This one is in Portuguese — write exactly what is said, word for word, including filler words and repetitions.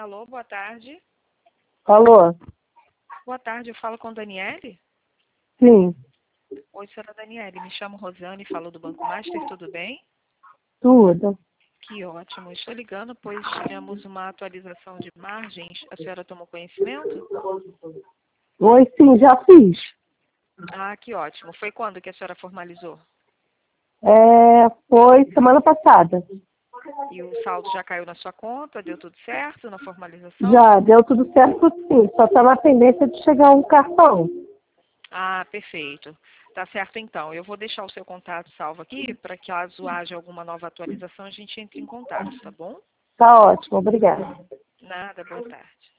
Alô, boa tarde. Alô? Boa tarde, eu falo com Daniele? Sim, Oi, senhora Daniele, me chamo Rosane, falo do Banco Master, tudo bem? tudo. Que ótimo, estou ligando pois tivemos uma atualização de margens, a senhora tomou conhecimento? Oi, sim, já fiz. Ah, que ótimo, foi quando que a senhora formalizou? É, foi semana passada. E o saldo já caiu na sua conta, deu tudo certo na formalização? Já deu tudo certo, sim. Só está na pendência de chegar um cartão. Ah, perfeito. Tá certo então, eu vou deixar o seu contato salvo aqui, para que caso haja alguma nova atualização a gente entre em contato, tá bom? Tá ótimo, obrigada. Nada, boa tarde.